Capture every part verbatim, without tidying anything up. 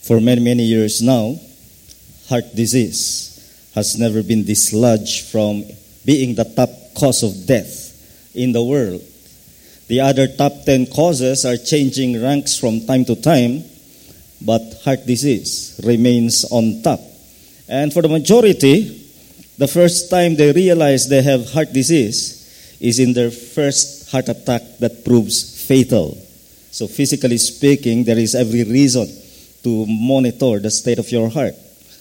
For many, many years now, heart disease has never been dislodged from being the top cause of death in the world. The other top ten causes are changing ranks from time to time, but heart disease remains on top. And for the majority, the first time they realize they have heart disease is in their first heart attack that proves fatal. So physically speaking, there is every reason to monitor the state of your heart.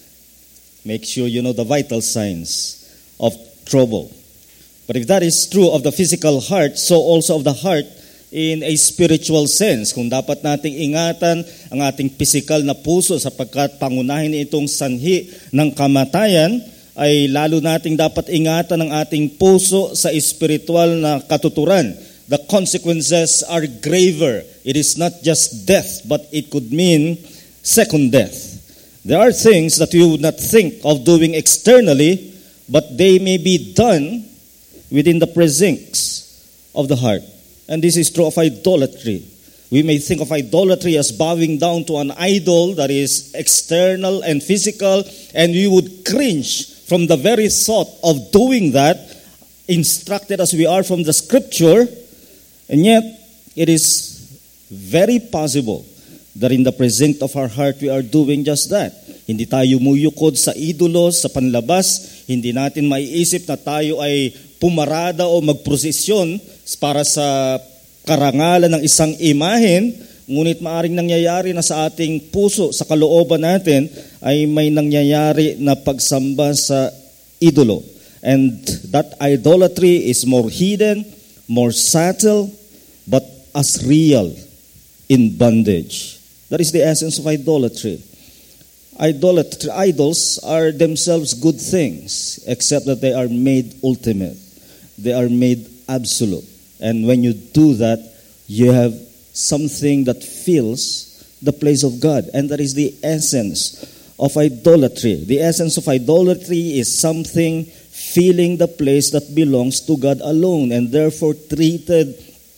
Make sure you know the vital signs of trouble. But if that is true of the physical heart, so also of the heart in a spiritual sense. Kung dapat nating ingatan ang ating physical na puso sapagkat pangunahin itong sanhi ng kamatayan, ay lalo nating dapat ingatan ang ating puso sa spiritual na katuturan. The consequences are graver. It is not just death, but it could mean second death. There are things that you would not think of doing externally, but they may be done within the precincts of the heart. And this is true of idolatry. We may think of idolatry as bowing down to an idol that is external and physical, and we would cringe from the very thought of doing that, instructed as we are from the scripture. And yet, it is very possible that in the precinct of our heart, we are doing just that. Hindi tayo muyukod sa idolos, sa panlabas. Hindi natin maiisip na tayo ay pumarada o magprosesyon para sa karangalan ng isang imahen. Ngunit maaring nangyayari na sa ating puso, sa kalooban natin, ay may nangyayari na pagsamba sa idolo. And that idolatry is more hidden, more subtle, but as real in bondage. That is the essence of idolatry. Idolatry, idols are themselves good things, except that they are made ultimate. They are made absolute. And when you do that, you have something that fills the place of God. And that is the essence of idolatry. The essence of idolatry is something filling the place that belongs to God alone and therefore treated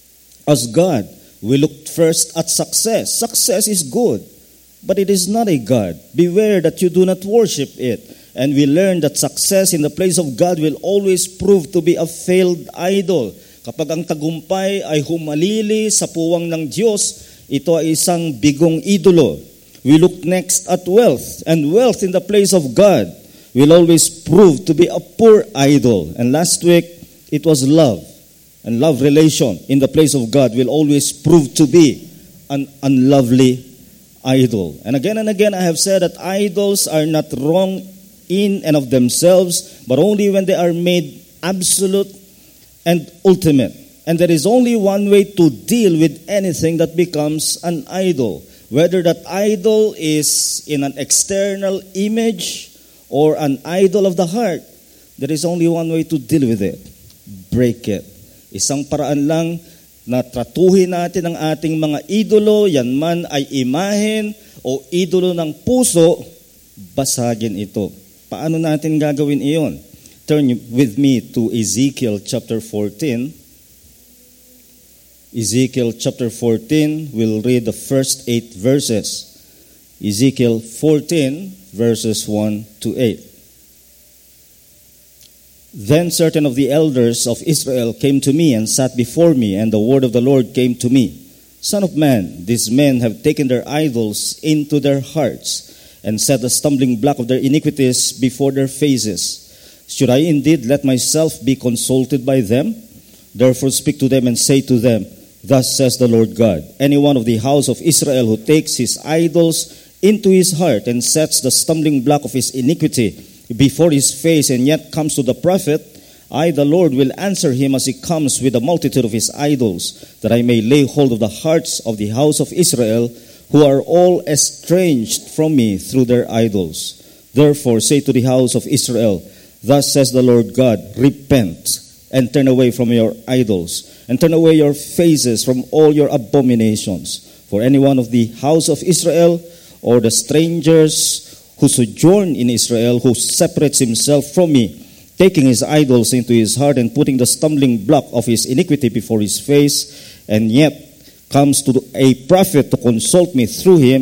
as God. We look first at success. Success is good, but it is not a God. Beware that you do not worship it. And we learn that success in the place of God will always prove to be a failed idol. Kapag ang tagumpay ay humalili sa puwang ng Diyos, ito ay isang bigong idolo. We look next at wealth, and wealth in the place of God will always prove to be a poor idol. And last week, it was love. And love relation in the place of God will always prove to be an unlovely idol. And again and again, I have said that idols are not wrong in and of themselves, but only when they are made absolute and ultimate. And there is only one way to deal with anything that becomes an idol. Whether that idol is in an external image or an idol of the heart, there is only one way to deal with it. Break it. Isang paraan lang na tratuhin natin ang ating mga idolo, yan man ay imahen o idolo ng puso, basagin ito. Paano natin gagawin iyon? Turn with me to Ezekiel chapter fourteen. Ezekiel chapter fourteen, we'll read the first eight verses. Ezekiel fourteen, verses one to eight. Then certain of the elders of Israel came to me and sat before me, and the word of the Lord came to me. Son of man, these men have taken their idols into their hearts, and set the stumbling block of their iniquities before their faces. Should I indeed let myself be consulted by them? Therefore speak to them and say to them, Thus says the Lord God, any one of the house of Israel who takes his idols into his heart and sets the stumbling block of his iniquity before his face and yet comes to the prophet, I, the Lord, will answer him as he comes with the multitude of his idols, that I may lay hold of the hearts of the house of Israel, who are all estranged from me through their idols. Therefore say to the house of Israel, Thus says the Lord God, repent and turn away from your idols, and turn away your faces from all your abominations. For any one of the house of Israel, or the strangers who sojourn in Israel, who separates himself from me, taking his idols into his heart and putting the stumbling block of his iniquity before his face, and yet comes to a prophet to consult me through him,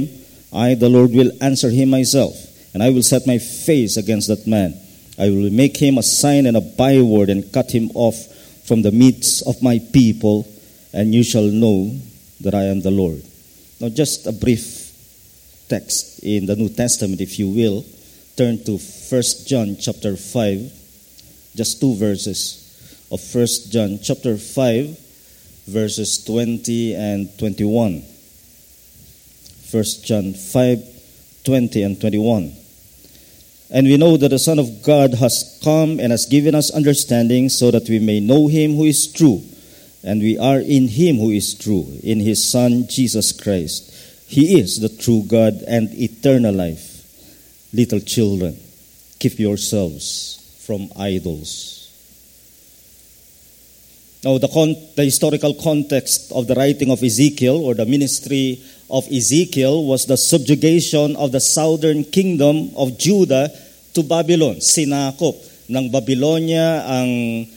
I, the Lord, will answer him myself, and I will set my face against that man. I will make him a sign and a byword and cut him off from the midst of my people, and you shall know that I am the Lord. Now, just a brief text in the New Testament, if you will. Turn to First John chapter five, just two verses of First John chapter five, verses twenty and twenty-one. First John five, twenty and twenty-one. And we know that the Son of God has come and has given us understanding so that we may know him who is true. And we are in him who is true, in his Son, Jesus Christ. He is the true God and eternal life. Little children, keep yourselves from idols. Now, the, con- the historical context of the writing of Ezekiel, or the ministry of Ezekiel, was the subjugation of the southern kingdom of Judah to Babylon. Sinakop ng Babylonia ang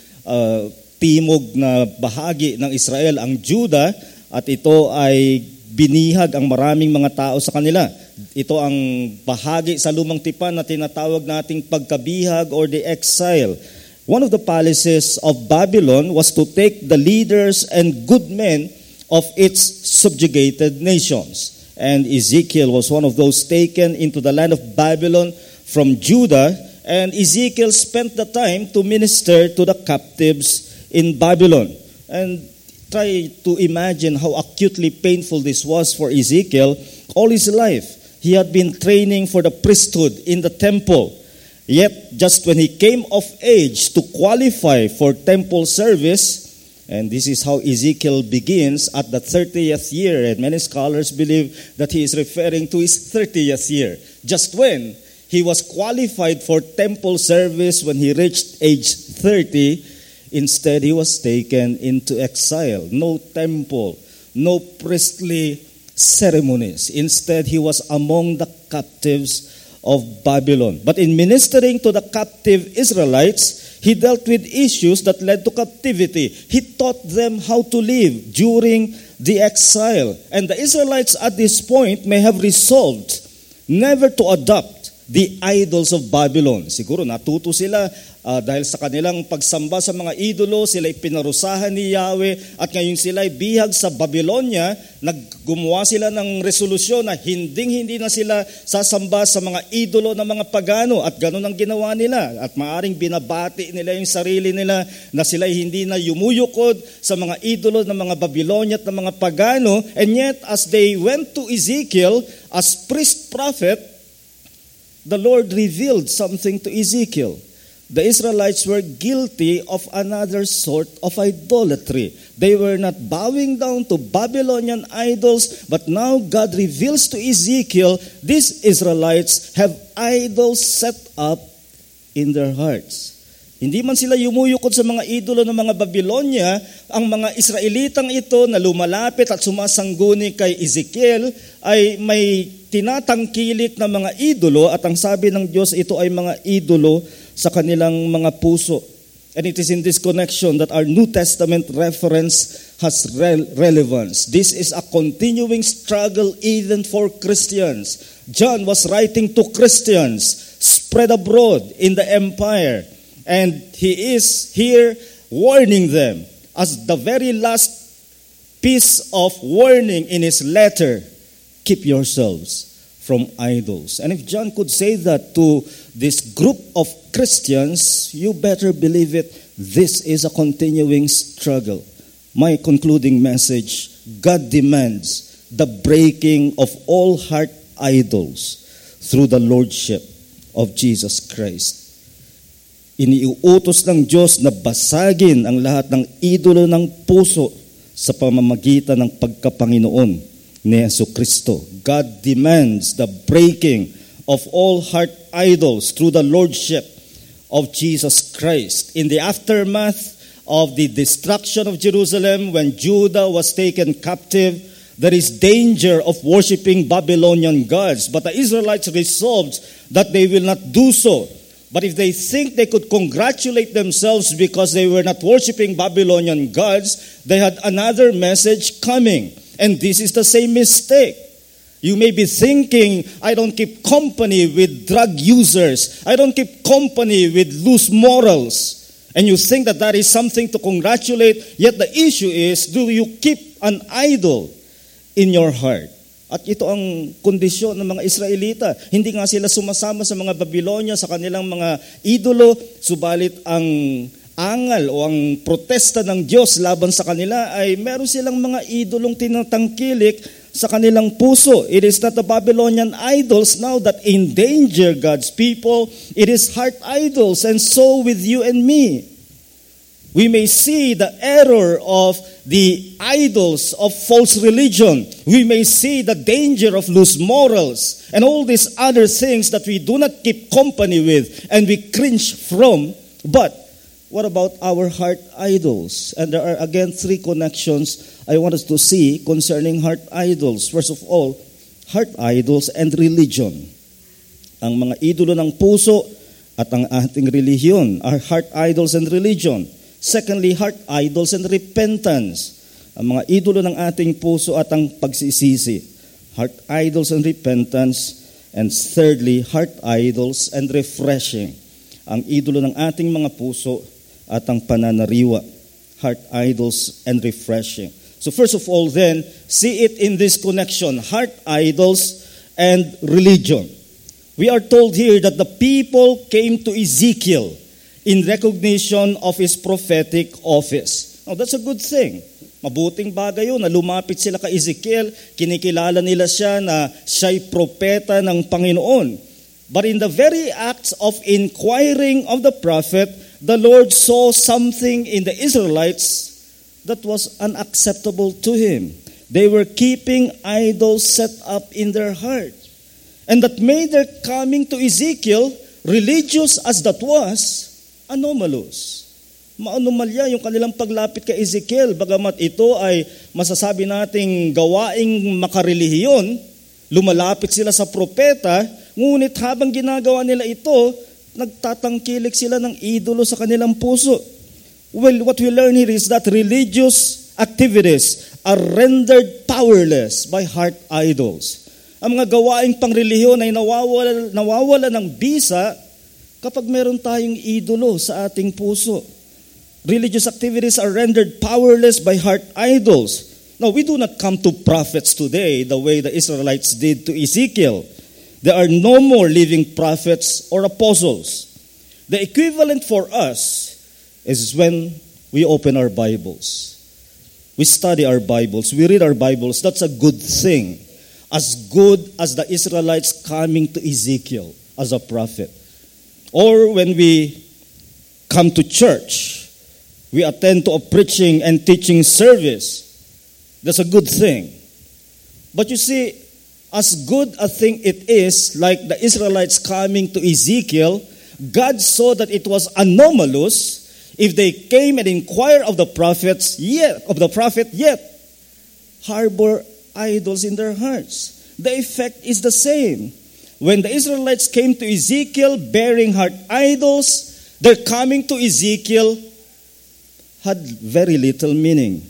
uh, timog na bahagi ng Israel, ang Judah, at ito ay binihag ang maraming mga tao sa kanila. Ito ang bahagi sa lumang tipan na tinatawag nating pagkabihag or the exile. One of the policies of Babylon was to take the leaders and good men of its subjugated nations. And Ezekiel was one of those taken into the land of Babylon from Judah, and Ezekiel spent the time to minister to the captives in Babylon. And try to imagine how acutely painful this was for Ezekiel. All his life, he had been training for the priesthood in the temple. Yet, just when he came of age to qualify for temple service, and this is how Ezekiel begins at the thirtieth year, and many scholars believe that he is referring to his thirtieth year. Just when he was qualified for temple service, when he reached age thirty, instead he was taken into exile. No temple, no priestly ceremonies. Instead, he was among the captives of Babylon. But in ministering to the captive Israelites, he dealt with issues that led to captivity. He taught them how to live during the exile. And the Israelites at this point may have resolved never to adopt the idols of Babylon. Siguro natuto sila uh, dahil sa kanilang pagsamba sa mga idolo, sila'y pinarusahan ni Yahweh, at ngayon sila'y bihag sa Babylonia. Naggumawa sila ng resolusyon na hinding-hindi na sila sasamba sa mga idolo ng mga pagano, at ganun ang ginawa nila. At maaring binabati nila yung sarili nila na sila'y hindi na yumuyukod sa mga idolo ng mga Babylonia at ng mga pagano. And yet, as they went to Ezekiel as priest-prophet, the Lord revealed something to Ezekiel. The Israelites were guilty of another sort of idolatry. They were not bowing down to Babylonian idols, but now God reveals to Ezekiel, these Israelites have idols set up in their hearts. Hindi man sila yumuyukod sa mga idolo ng mga Babylonia, ang mga Israelitang ito na lumalapit at sumasangguni kay Ezekiel ay may tinatangkilik na mga idolo, at ang sabi ng Diyos, ito ay mga idolo sa kanilang mga puso. And it is in this connection that our New Testament reference has re- relevance. This is a continuing struggle even for Christians. John was writing to Christians spread abroad in the empire. And he is here warning them as the very last piece of warning in his letter. Keep yourselves from idols. And if John could say that to this group of Christians, you better believe it, this is a continuing struggle. My concluding message, God demands the breaking of all heart idols through the lordship of Jesus Christ. Iniuutos ng Diyos na basagin ang lahat ng idolo ng puso sa pamamagitan ng pagkapanginoon ni Jesucristo. God demands the breaking of all heart idols through the lordship of Jesus Christ. In the aftermath of the destruction of Jerusalem, when Judah was taken captive, there is danger of worshiping Babylonian gods. But the Israelites resolved that they will not do so. But if they think they could congratulate themselves because they were not worshiping Babylonian gods, they had another message coming. And this is the same mistake. You may be thinking, I don't keep company with drug users. I don't keep company with loose morals. And you think that that is something to congratulate. Yet the issue is, do you keep an idol in your heart? At ito ang kondisyon ng mga Israelita. Hindi nga sila sumasama sa mga Babylonia, sa kanilang mga idolo. Subalit ang angal o ang protesta ng Diyos laban sa kanila ay meron silang mga idolong tinatangkilik sa kanilang puso. It is not the Babylonian idols now that endanger God's people. It is heart idols, and so with you and me. We may see the error of the idols of false religion. We may see the danger of loose morals and all these other things that we do not keep company with and we cringe from. But what about our heart idols? And there are again three connections I want us to see concerning heart idols. First of all, heart idols and religion. Ang mga idolo ng puso at ang ating relihiyon are heart idols and religion. Secondly, heart idols and repentance. Ang mga idolo ng ating puso at ang pagsisisi. Heart idols and repentance. And thirdly, heart idols and refreshing. Ang idolo ng ating mga puso at ang pananariwa. Heart idols and refreshing. So first of all then, see it in this connection, heart idols and religion. We are told here that the people came to Ezekiel in recognition of his prophetic office. Now that's a good thing. Mabuting bagay yun na lumapit sila kay Ezekiel, kinikilala nila siya na siya'y propeta ng Panginoon. But in the very acts of inquiring of the prophet, the Lord saw something in the Israelites that was unacceptable to him. They were keeping idols set up in their heart. And that made their coming to Ezekiel, religious as that was, anomalous. Maanomalya yung kanilang paglapit kay Ezekiel, bagamat ito ay masasabi nating gawaing makarelihiyon, lumalapit sila sa propeta, ngunit habang ginagawa nila ito, nagtatangkilik sila ng idolo sa kanilang puso. Well, what we learn here is that religious activities are rendered powerless by heart idols. Ang mga gawaing pangrelihiyon ay nawawala, nawawala ng bisa kapag meron tayong idolo sa ating puso. Religious activities are rendered powerless by heart idols. Now, we do not come to prophets today the way the Israelites did to Ezekiel. There are no more living prophets or apostles. The equivalent for us is when we open our Bibles. We study our Bibles. We read our Bibles. That's a good thing. As good as the Israelites coming to Ezekiel as a prophet. Or when we come to church, we attend to a preaching and teaching service. That's a good thing. But you see, as good a thing it is, like the Israelites coming to Ezekiel, God saw that it was anomalous if they came and inquire of the prophets, yet of the prophet, yet harbor idols in their hearts. The effect is the same. When the Israelites came to Ezekiel bearing heart idols, their coming to Ezekiel had very little meaning.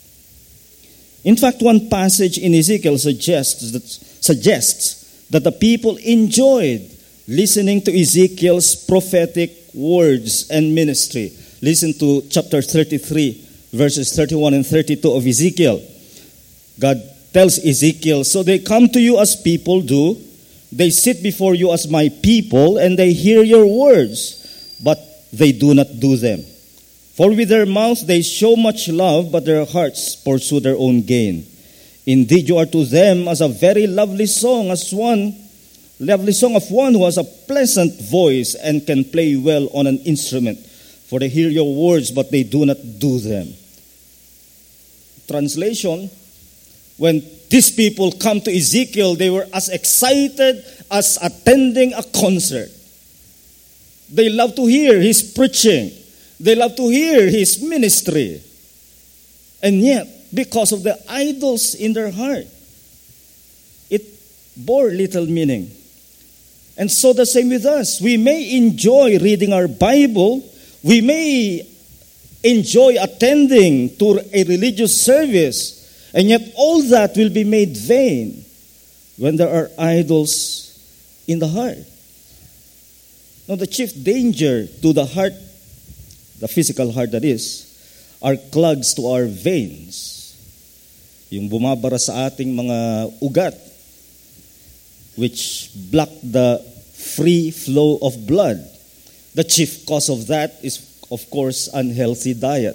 In fact, one passage in Ezekiel suggests that, suggests that the people enjoyed listening to Ezekiel's prophetic words and ministry. Listen to chapter thirty-three, verses thirty-one and thirty-two of Ezekiel. God tells Ezekiel, so they come to you as people do, they sit before you as my people, and they hear your words, but they do not do them. For with their mouth they show much love, but their hearts pursue their own gain. Indeed, you are to them as a very lovely song, as one lovely song of one who has a pleasant voice and can play well on an instrument. For they hear your words, but they do not do them. Translation, when these people come to Ezekiel, they were as excited as attending a concert. They love to hear his preaching. They love to hear his ministry. And yet, because of the idols in their heart, it bore little meaning. And so the same with us. We may enjoy reading our Bible. We may enjoy attending to a religious service. And yet all that will be made vain when there are idols in the heart. Now, the chief danger to the heart, the physical heart that is, are clogs to our veins. Yung bumabara sa ating mga ugat, which block the free flow of blood. The chief cause of that is, of course, unhealthy diet.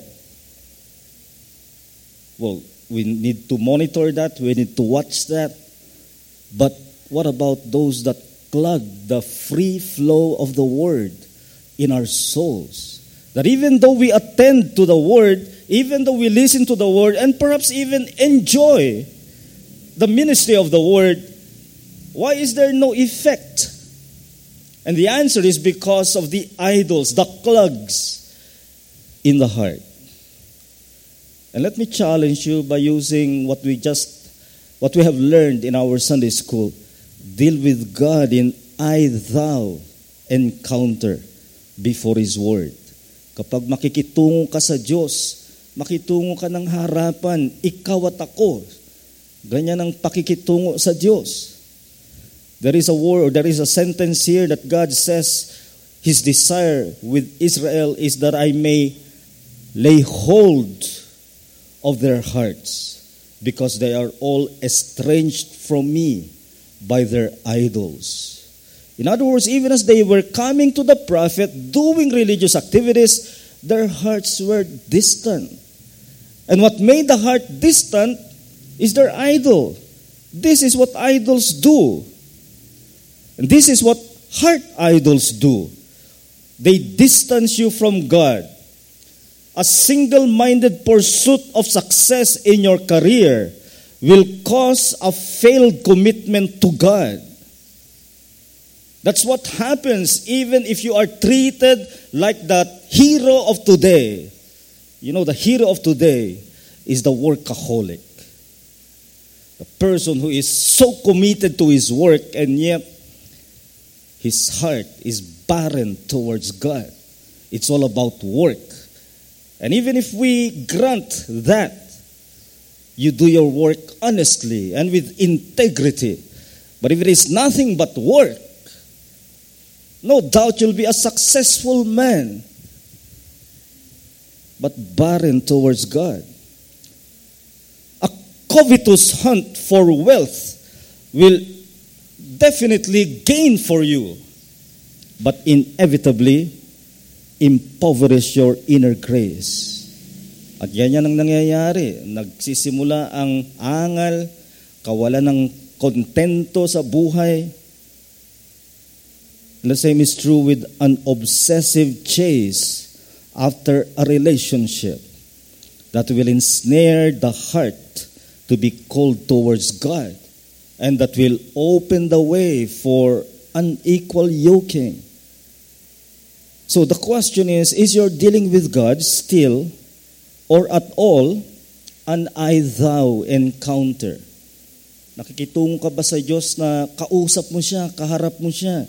Well, we need to monitor that, we need to watch that. But what about those that clog the free flow of the Word in our souls? That even though we attend to the Word, even though we listen to the Word, and perhaps even enjoy the ministry of the Word, why is there no effect? And the answer is because of the idols, the clogs in the heart. And let me challenge you by using what we just, what we have learned in our Sunday school. Deal with God in I-thou encounter before His Word. Kapag makikitungo ka sa Diyos, makitungo ka ng harapan, ikaw at ako. Ganyan ang pakikitungo sa Diyos. There is a word, or there is a sentence here that God says, His desire with Israel is that I may lay hold of their hearts, because they are all estranged from me by their idols. In other words, even as they were coming to the prophet, doing religious activities, their hearts were distant. And what made the heart distant is their idol. This is what idols do. And this is what heart idols do. They distance you from God. A single-minded pursuit of success in your career will cause a failed commitment to God. That's what happens even if you are treated like the hero of today. You know, the hero of today is the workaholic. The person who is so committed to his work and yet his heart is barren towards God. It's all about work. And even if we grant that, you do your work honestly and with integrity. But if it is nothing but work, no doubt you'll be a successful man, but barren towards God. A covetous hunt for wealth will definitely gain for you, but inevitably impoverish your inner grace. At yan yan ang nangyayari. Nagsisimula ang angal, kawalan ng kontento sa buhay. And the same is true with an obsessive chase after a relationship that will ensnare the heart to be cold towards God, and that will open the way for unequal yoking. So the question is, is your dealing with God still or at all an I-thou encounter? Nakikitungo ka ba sa Diyos na kausap mo siya, kaharap mo siya?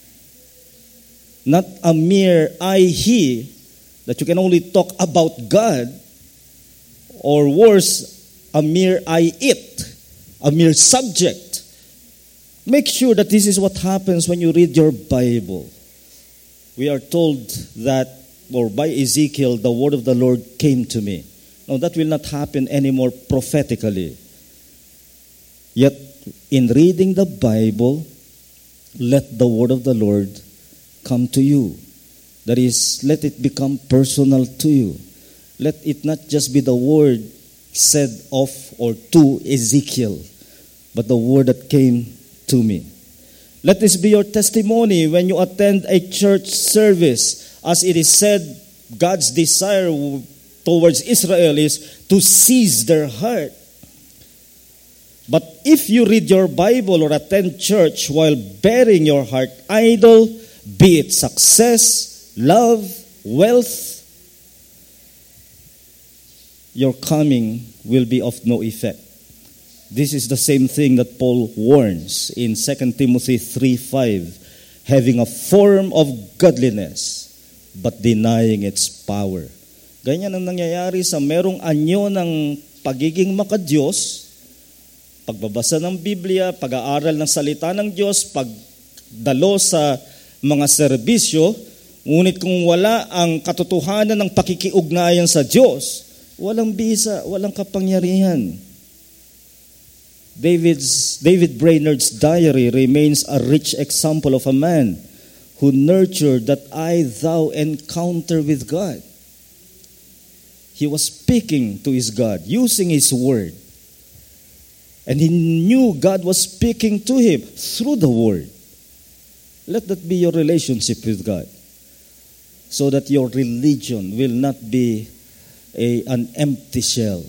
Not a mere I-he, that you can only talk about God, or worse, a mere I-it, a mere subject. Make sure that this is what happens when you read your Bible. We are told that, or by Ezekiel, the word of the Lord came to me. No, that will not happen anymore prophetically. Yet, in reading the Bible, let the word of the Lord come to you. That is, let it become personal to you. Let it not just be the word said of or to Ezekiel, but the word that came to me. Let this be your testimony when you attend a church service. As it is said, God's desire towards Israel is to seize their heart. But if you read your Bible or attend church while bearing your heart idol, be it success, love, wealth, your coming will be of no effect. This is the same thing that Paul warns in Second Timothy three five, having a form of godliness, but denying its power. Ganyan ang nangyayari sa merong anyo ng pagiging makadiyos, pagbabasa ng Biblia, pag-aaral ng salita ng Diyos, pagdalo sa mga serbisyo, ngunit kung wala ang katotohanan ng pakikiugnayan sa Diyos, walang bisa, walang kapangyarihan. David's, David Brainerd's diary remains a rich example of a man who nurtured that I-thou encounter with God. He was speaking to his God, using his word. And he knew God was speaking to him through the word. Let that be your relationship with God, so that your religion will not be a, an empty shell.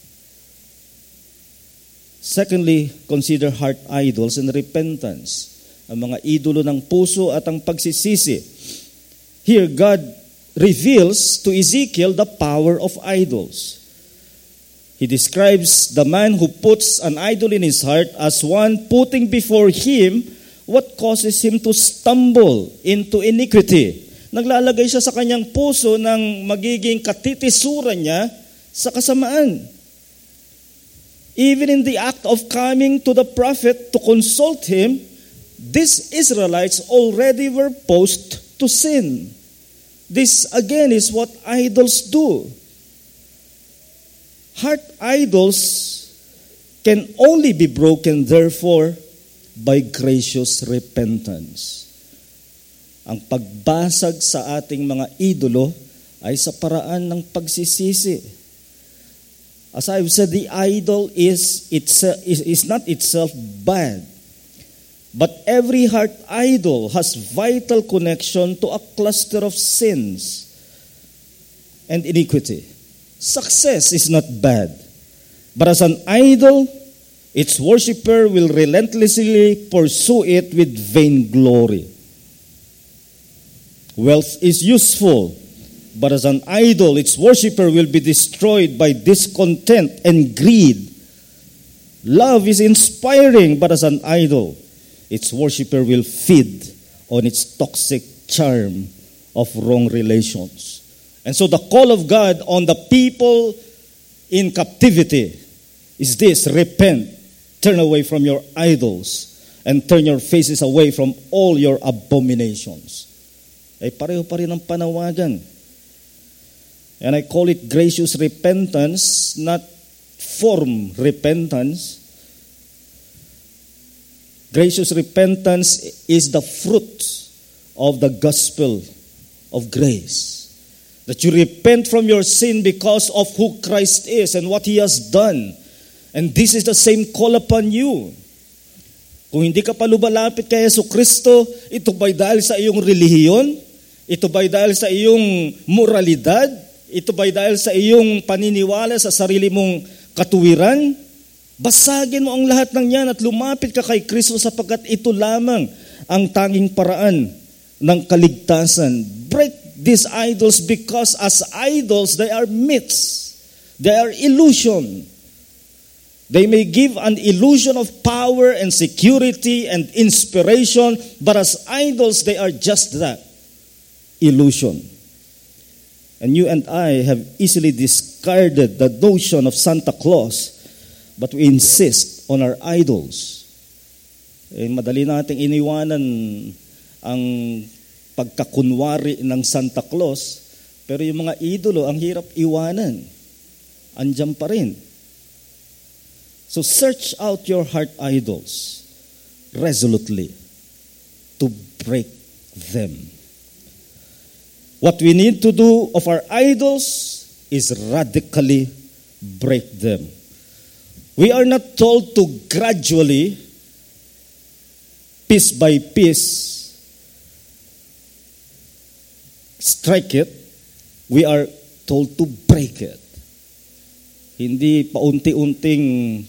Secondly, consider heart idols and repentance. Ang mga idolo ng puso at ang pagsisisi. Here, God reveals to Ezekiel the power of idols. He describes the man who puts an idol in his heart as one putting before him what causes him to stumble into iniquity. Naglalagay siya sa kanyang puso ng magiging katitisuran niya sa kasamaan. Even in the act of coming to the prophet to consult him, these Israelites already were posed to sin. This again is what idols do. Heart idols can only be broken, therefore, by gracious repentance. Ang pagbasag sa ating mga idolo ay sa paraan ng pagsisisi. As I've said, the idol is, itself, is, is not itself bad. But every heart idol has vital connection to a cluster of sins and iniquity. Success is not bad, but as an idol, its worshiper will relentlessly pursue it with vainglory. Wealth is useful, but as an idol, its worshiper will be destroyed by discontent and greed. Love is inspiring, but as an idol, its worshiper will feed on its toxic charm of wrong relations. And so the call of God on the people in captivity is this: repent, turn away from your idols, and turn your faces away from all your abominations. Ay pareho pa rin ang panawagan. And I call it gracious repentance, not form repentance. Gracious repentance is the fruit of the gospel of grace. That you repent from your sin because of who Christ is and what He has done. And this is the same call upon you. Kung hindi ka pa lumalapit kay Jesucristo, ito ba'y dahil sa iyong relihiyon? Ito ba'y dahil sa iyong moralidad? Ito ba'y dahil sa iyong paniniwala sa sarili mong katuwiran? Basagin mo ang lahat ng yan at lumapit ka kay Kristo sapagkat ito lamang ang tanging paraan ng kaligtasan. Break these idols because as idols, they are myths. They are illusion. They may give an illusion of power and security and inspiration, but as idols, they are just that, illusion. And you and I have easily discarded the notion of Santa Claus, but we insist on our idols. Eh, madali nating iniwanan ang pagkakunwari ng Santa Claus, pero yung mga idolo, ang hirap iwanan. Andiyan pa rin. So search out your heart idols resolutely to break them. What we need to do of our idols is radically break them. We are not told to gradually, piece by piece, strike it. We are told to break it. Hindi paunti-unting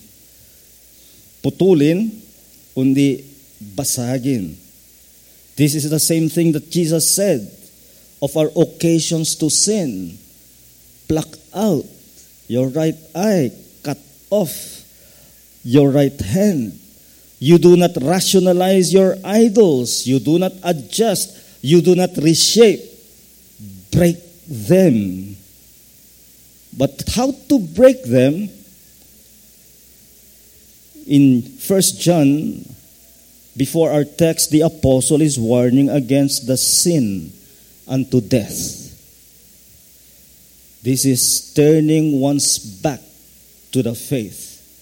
putulin, kundi basagin. This is the same thing that Jesus said of our occasions to sin. Pluck out your right eye, cut off your right hand. You do not rationalize your idols. You do not adjust. You do not reshape. Break them. But how to break them? In First John, before our text, the apostle is warning against the sin unto death. This is turning one's back to the faith.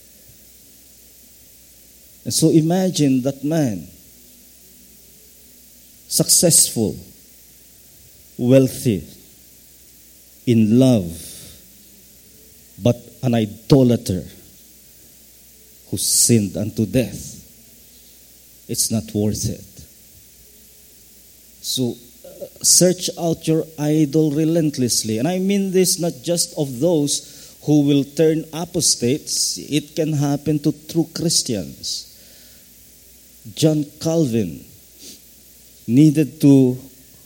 And so imagine that man, successful, wealthy, in love, but an idolater who sinned unto death. It's not worth it. So uh, search out your idol relentlessly. And I mean this not just of those who will turn apostates. It can happen to true Christians. John Calvin needed to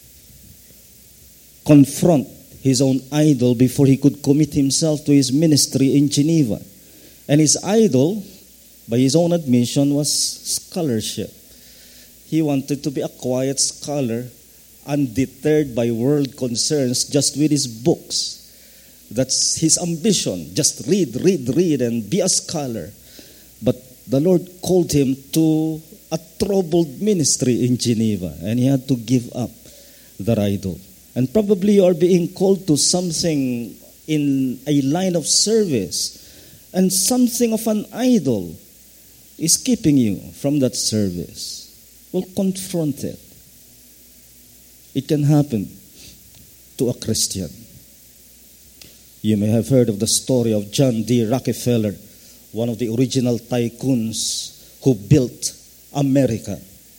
confront his own idol before he could commit himself to his ministry in Geneva. And his idol, by his own admission, was scholarship. He wanted to be a quiet scholar, undeterred by world concerns, just with his books. That's his ambition. Just read, read, read, and be a scholar. But the Lord called him to a troubled ministry in Geneva, and he had to give up that idol. And probably you are being called to something in a line of service, and something of an idol is keeping you from that service. Well, confront it. It can happen to a Christian. You may have heard of the story of John D. Rockefeller, one of the original tycoons who built America,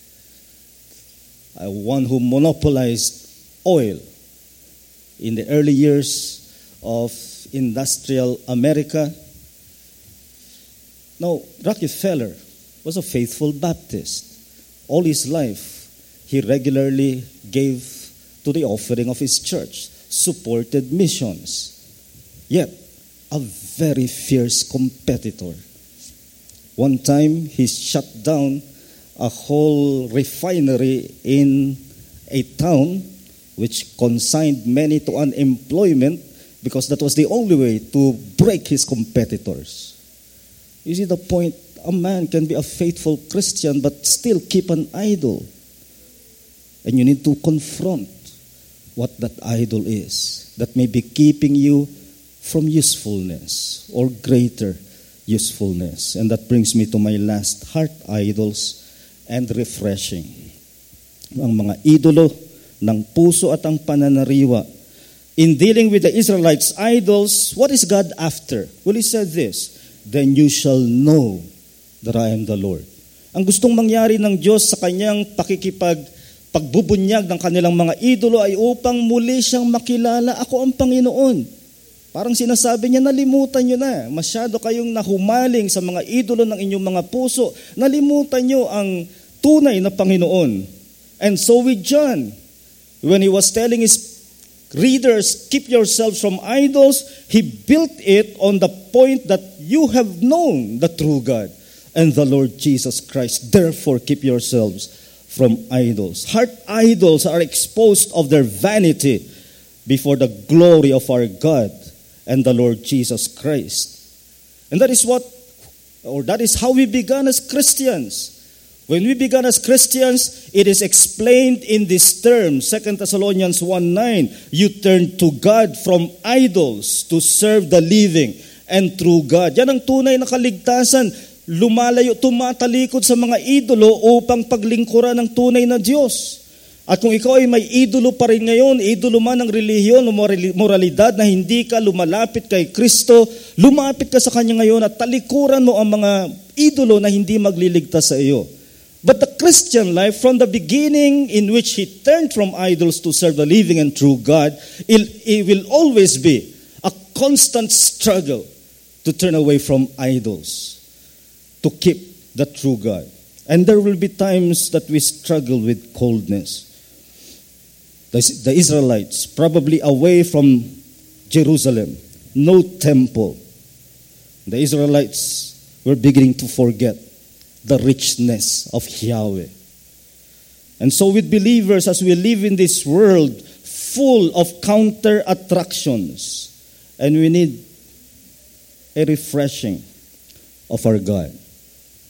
uh, one who monopolized oil in the early years of industrial America. Now, Rockefeller was a faithful Baptist. All his life, he regularly gave to the offering of his church, supported missions. Yet, a very fierce competitor. One time, he shut down a whole refinery in a town which consigned many to unemployment because that was the only way to break his competitors. You see the point? A man can be a faithful Christian but still keep an idol. And you need to confront what that idol is that may be keeping you from usefulness or greater usefulness. And that brings me to my last, heart idols and refreshing. Ang mga idolo ng puso at ang pananariwa. In dealing with the Israelites' idols, what is God after? Well, He said this, then you shall know that I am the Lord. Ang gustong mangyari ng Diyos sa kanyang pakikipag pagbubunyag ng kanilang mga idolo ay upang muli siyang makilala, ako ang Panginoon. Parang sinasabi niya, nalimutan niyo na. Masyado kayong nahumaling sa mga idolo ng inyong mga puso. Nalimutan niyo ang tunay na Panginoon. And so with John, when he was telling his readers, keep yourselves from idols, he built it on the point that you have known the true God and the Lord Jesus Christ. Therefore, keep yourselves from idols. Heart idols are exposed of their vanity before the glory of our God and the Lord Jesus Christ. And that is what, or that is how we began as Christians. When we began as Christians, it is explained in this term, Second Thessalonians one nine, you turn to God from idols to serve the living and true God. Yan ang tunay na kaligtasan. Lumalayo, tumatalikod sa mga idolo upang paglingkuran ng tunay na Diyos. At kung ikaw ay may idolo pa rin ngayon, idolo man ng relihiyon o moralidad na hindi ka lumalapit kay Kristo, lumapit ka sa Kanya ngayon at talikuran mo ang mga idolo na hindi magliligtas sa iyo. But the Christian life, from the beginning in which he turned from idols to serve the living and true God, it will always be a constant struggle to turn away from idols, to keep the true God. And there will be times that we struggle with coldness. The, the Israelites, probably away from Jerusalem, no temple. The Israelites were beginning to forget the richness of Yahweh. And so with believers, as we live in this world full of counter attractions, and we need a refreshing of our God.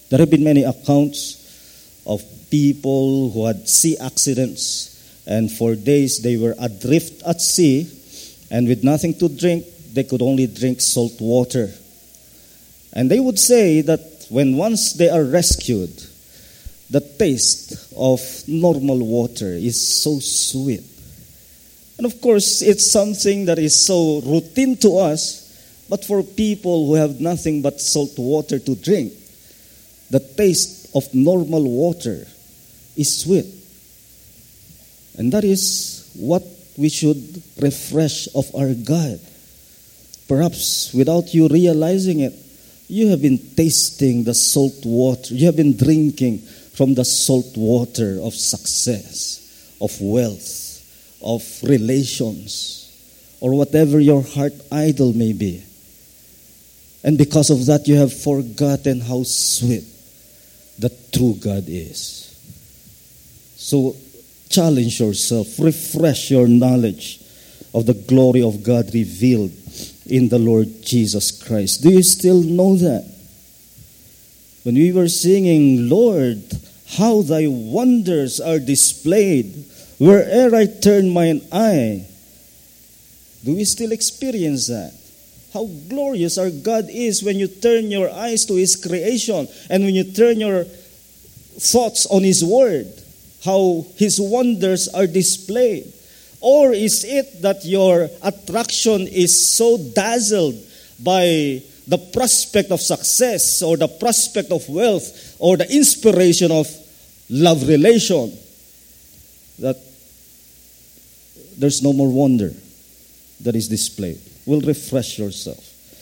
There have been many accounts of people who had sea accidents, and for days they were adrift at sea, and with nothing to drink, they could only drink salt water. And they would say that when once they are rescued, the taste of normal water is so sweet. And of course, it's something that is so routine to us, but for people who have nothing but salt water to drink, the taste of normal water is sweet. And that is what we should refresh of our God. Perhaps without you realizing it, you have been tasting the salt water. You have been drinking from the salt water of success, of wealth, of relations, or whatever your heart idol may be. And because of that, you have forgotten how sweet the true God is. So challenge yourself, refresh your knowledge of the glory of God revealed in the Lord Jesus Christ. Do you still know that? When we were singing, Lord, how thy wonders are displayed where'er I turn mine eye. Do we still experience that? How glorious our God is when you turn your eyes to His creation and when you turn your thoughts on His Word. How His wonders are displayed. Or is it that your attraction is so dazzled by the prospect of success or the prospect of wealth or the inspiration of love relation that there's no more wonder that is displayed? Will refresh yourself.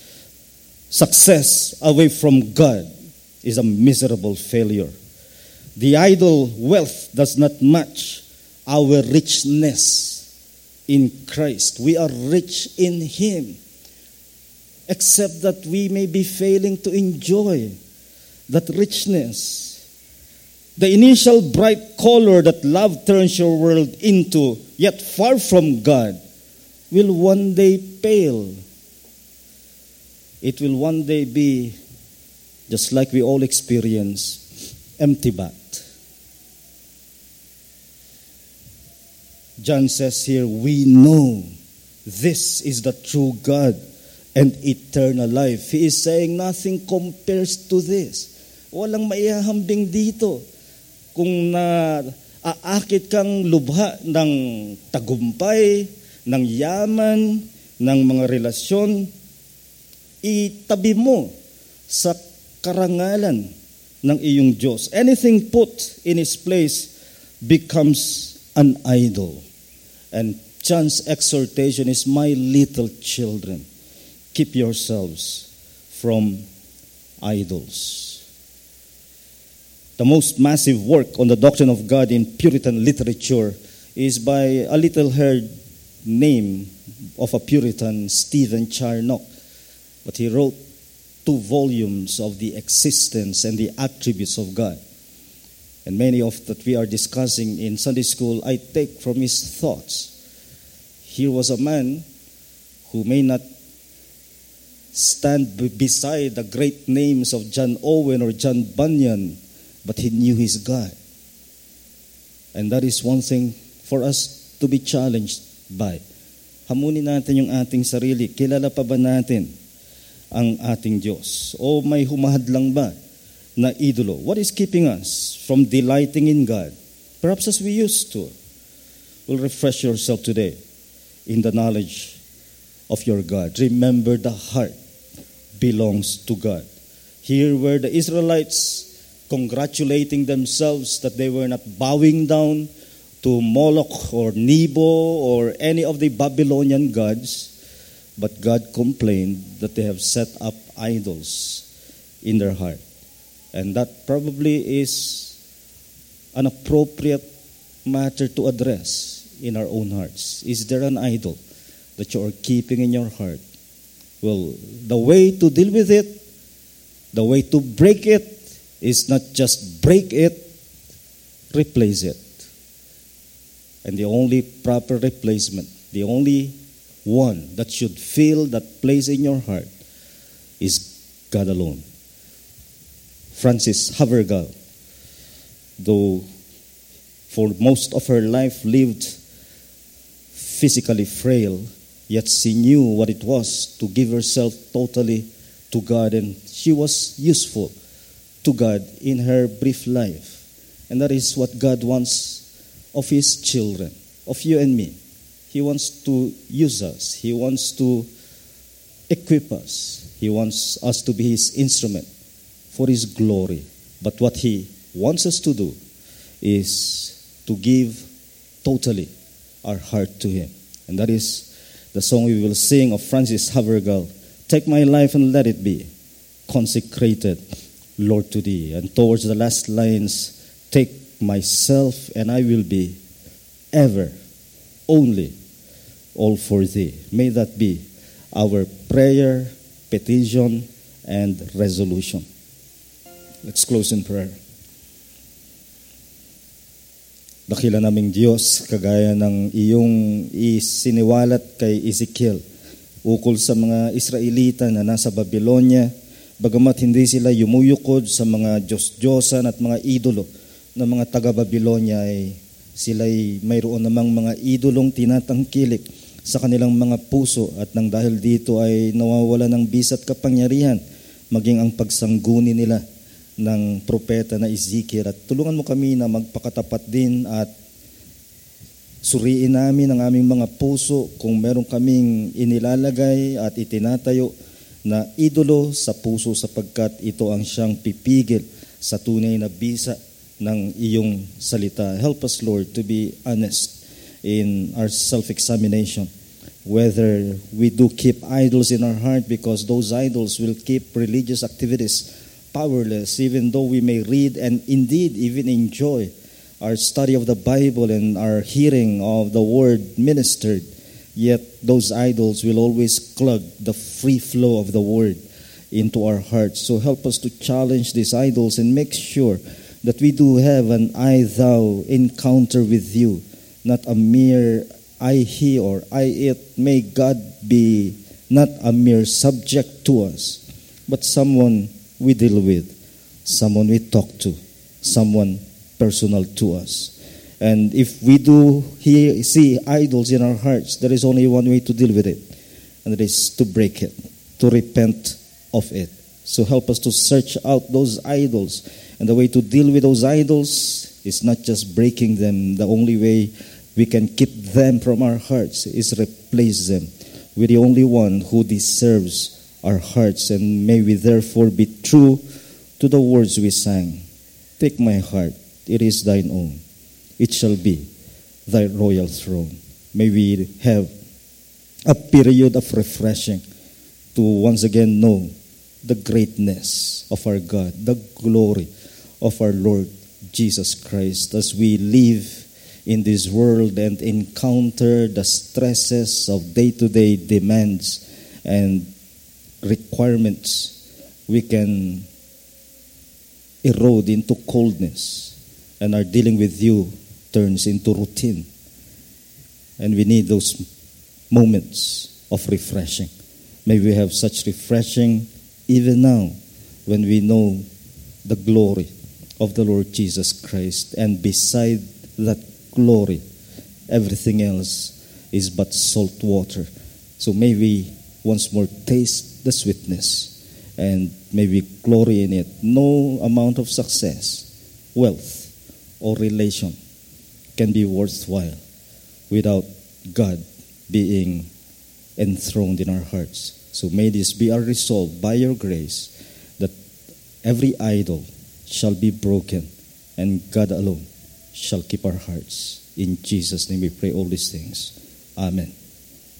Success away from God is a miserable failure. The idol wealth does not match our richness in Christ. We are rich in Him. Except that we may be failing to enjoy that richness. The initial bright color that love turns your world into, yet far from God, will one day pale. It will one day be, just like we all experience, empty back. John says here, we know this is the true God and eternal life. He is saying nothing compares to this. Walang maihahambing dito. Kung na aakit kang lubha ng tagumpay, ng yaman, ng mga relasyon, itabi mo sa karangalan ng iyong Diyos. Anything put in His place becomes an idol. And John's exhortation is, my little children, keep yourselves from idols. The most massive work on the doctrine of God in Puritan literature is by a little-haired name of a Puritan, Stephen Charnock. But he wrote two volumes of the existence and the attributes of God. And many of that we are discussing in Sunday school, I take from his thoughts. Here was a man who may not stand b- beside the great names of John Owen or John Bunyan, but he knew his God. And that is one thing for us to be challenged by. Hamunin natin yung ating sarili. Kilala pa ba natin ang ating Diyos? O may humahadlang ba na idolo? What is keeping us from delighting in God? Perhaps as we used to. Will refresh yourself today in the knowledge of your God. Remember, the heart belongs to God. Here were the Israelites congratulating themselves that they were not bowing down to Moloch or Nebo or any of the Babylonian gods, but God complained that they have set up idols in their heart. And that probably is an appropriate matter to address in our own hearts. Is there an idol that you are keeping in your heart? Well, the way to deal with it, the way to break it, is not just break it, replace it. And the only proper replacement, the only one that should fill that place in your heart is God alone. Frances Havergal, though for most of her life lived physically frail, yet she knew what it was to give herself totally to God, and she was useful to God in her brief life. And that is what God wants of His children, of you and me. He wants to use us. He wants to equip us. He wants us to be His instrument for His glory. But what He wants us to do is to give totally our heart to Him. And that is the song we will sing of Frances Havergal. Take my life and let it be consecrated, Lord, to Thee. And towards the last lines, take myself and I will be ever, only, all for Thee. May that be our prayer, petition, and resolution. Let's close in prayer. Dakila naming Diyos, kagaya ng iyong isiniwalat kay Ezekiel ukol sa mga Israelita na nasa Babylonia, bagamat hindi sila yumuyukod sa mga Diyos-Diyosan at mga idolo ng mga taga-Babylonia, ay sila'y mayroon namang mga idolong tinatangkilik sa kanilang mga puso, at nang dahil dito ay nawawala ng bisa at kapangyarihan maging ang pagsangguni nila ng propeta na Ezekiel. At tulungan mo kami na magpakatapat din at suriin namin ang aming mga puso kung meron kaming inilalagay at itinatayo na idolo sa puso, sapagkat ito ang siyang pipigil sa tunay na bisa ng iyong salita. Help us, Lord, to be honest in our self-examination, whether we do keep idols in our heart, because those idols will keep religious activities powerless, even though we may read and indeed even enjoy our study of the Bible and our hearing of the word ministered, yet those idols will always clog the free flow of the word into our hearts. So help us to challenge these idols and make sure that we do have an I-thou encounter with you, not a mere I-he or I-it. May God be not a mere subject to us, but someone we deal with, someone we talk to, someone personal to us. And if we do hear, see idols in our hearts, there is only one way to deal with it, and it is to break it, to repent of it. So help us to search out those idols. And the way to deal with those idols is not just breaking them. The only way we can keep them from our hearts is replace them with the only one who deserves our hearts. And may we therefore be true to the words we sang. Take my heart, it is thine own. It shall be thy royal throne. May we have a period of refreshing to once again know the greatness of our God, the glory of our Lord Jesus Christ, as we live in this world and encounter the stresses of day-to-day demands and requirements. We can erode into coldness, and our dealing with you turns into routine. And we need those moments of refreshing. May we have such refreshing even now when we know the glory of the Lord Jesus Christ. And beside that glory, everything else is but salt water. So may we once more taste the sweetness, and may we glory in it. No amount of success, wealth, or relation can be worthwhile without God being enthroned in our hearts. So may this be our resolve by your grace, that every idol shall be broken and God alone shall keep our hearts. In Jesus' name we pray all these things. Amen.